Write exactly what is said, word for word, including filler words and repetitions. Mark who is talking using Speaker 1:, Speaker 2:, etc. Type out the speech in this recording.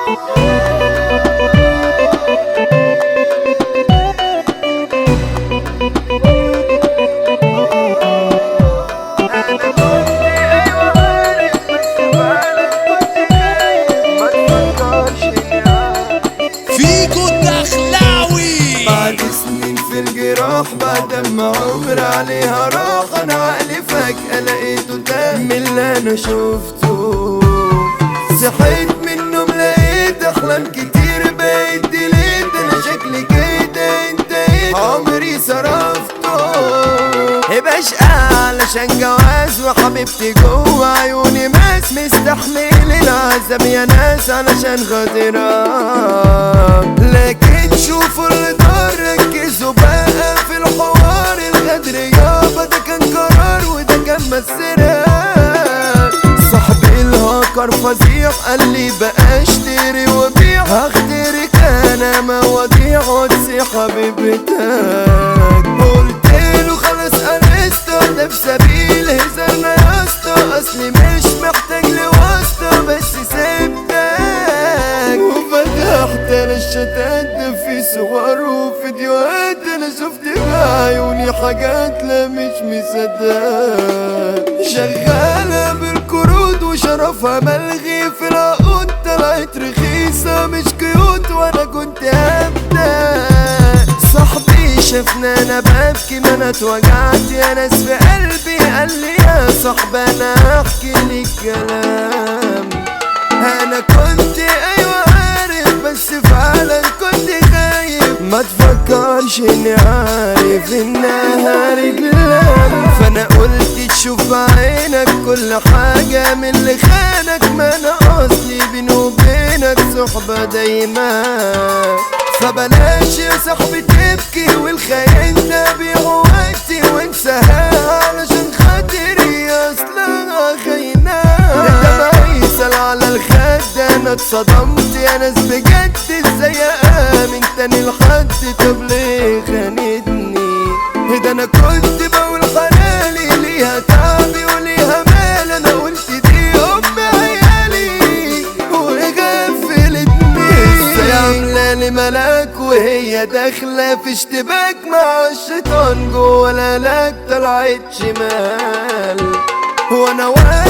Speaker 1: بعد ما عمر عليها راح انا عقلي فجأة لقيته ده من اللي انا شوفته. صحيت من النوم لقيت احلام كتير بقيت ديليت، انا شكلي كده انتهيت عمري صرفته. بشقى علشان جواز وحبيبتي جوه عيوني ماس، مستحمل العذاب يا ناس علشان خاطرها. لكن شوفوا اللي دار ركزوا بقى في الحوار، الغدر يابا ده كان قرار وده كان مسيرة. صاحبي الهاكر فظيع قال لي بقى اشتري وبيع، هخترك انا مواضيع وتسي حبيبتك. قلت له خلاص انستا ده في سبيل هزارنا يا اسطى، اصلي مش محتاج لواسطة بس سيبتك. وفتحت انا الشتات ده في صور وفيديوهات، انا شفت بعيوني حاجات لا مش مصدق. شغالة بالكروت وشرفها ملغي في العقود، طلعت رخيصة مش كيوت وانا كنت هبدأ. صاحبي شافنا انا ببكي ما انا اتوجعت يا ناس في قلبي، قال لي يا صاحبي انا هحكي لك كلام. انا كنت ايوه عارف بس فعلا كنت خايف، ما تفكرش اني عارف انها رجلان. فانا قلت تشوف بعينك كل حاجة من اللي خانك، ما انا اصلي بيني وبينك صحبة دايما. فبلاش يا صاحبي تبكي والخيال ده بيع وقتي وانساها علشان خاطري اصلها خاينة. دمعي سال على الخد انا اتصدمت يا ناس بجد، ازاي امن تاني لحد؟ طب ليه خانتني؟ ده انا كنت بقول حلالي ليها تعبي وليها مال، انا قلت دي ام عيالي وغفلتني. ازاي عاملالي ملاك وهي داخله في اشتباك مع الشيطان جوه، لا لا طلعت شمال وانا واقف